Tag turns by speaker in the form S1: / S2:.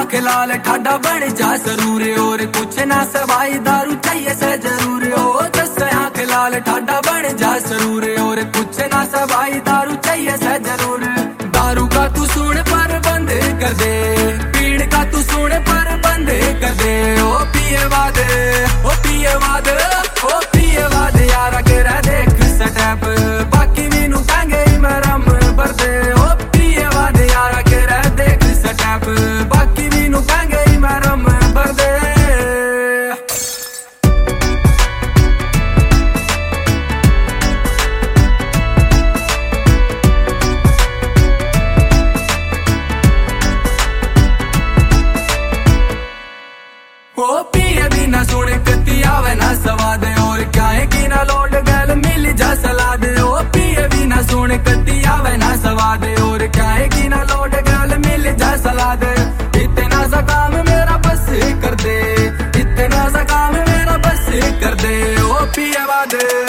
S1: आंख लाल ठाडा बन जा जरूर, और कुछ ना सवाई दारू चाहिए से जरूर। ओ जस आंख लाल ठाडा बन जा जरूर, और कुछ ना सवाई दारू चाहिए से जरूर। दारू का तू सुन पर बंद कर दे, पीड़ का तू सुन पर बंद कर दे। ओ पिए वाद, ओ पिए वाद, ओ पिए वाद यारा के रह देख स्टेप, बाकी मीनू टांगे मरम भर दे। ओ पिए वाद यारा के रह देख स्टेप, बाकी मीनू टांगे मरम भर दे। ओ पिए भी ना सुन कती आवे ना सवाद, और क्या है कि ना लोड गल मिल जा सलाद। ओ पिए भी ना सुन कती आवे ना सवाद, और क्या है कि ना लोड गल मिल जा सलाद। इतना सा काम मेरा बस कर दे, इतना सा काम मेरा बस कर दे। ओ पिए वाद।